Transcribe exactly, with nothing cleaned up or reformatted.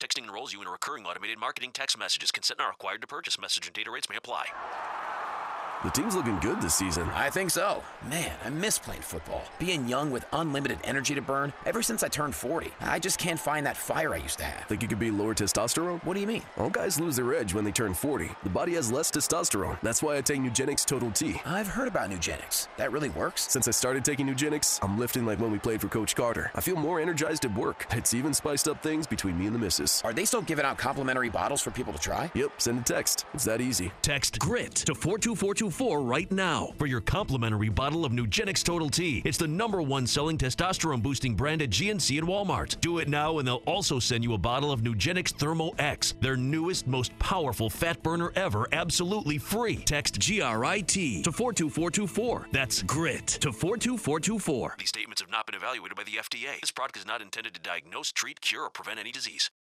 Texting enrolls you in a recurring automated marketing text messages. Consent not required to purchase. Message and data rates may apply. The team's looking good this season. I think so. Man, I miss playing football. Being young with unlimited energy to burn. Ever since I turned forty, I just can't find that fire I used to have. Think it could be lower testosterone? What do you mean? All guys lose their edge when they turn forty. The body has less testosterone. That's why I take Nugenix Total T. I've heard about Nugenix. That really works? Since I started taking Nugenix, I'm lifting like when we played for Coach Carter. I feel more energized at work. It's even spiced up things between me and the missus. Are they still giving out complimentary bottles for people to try? Yep, send a text. It's that easy. Text GRIT to four two four two four right now for your complimentary bottle of Nugenix Total T. It's the number one selling testosterone boosting brand at G N C and Walmart. Do it now and they'll also send you a bottle of Nugenix Thermo X, their newest, most powerful fat burner ever, absolutely free. Text G R I T to four two four two four. That's GRIT to four two four two four. These statements have not been evaluated by the F D A. This product is not intended to diagnose, treat, cure, or prevent any disease.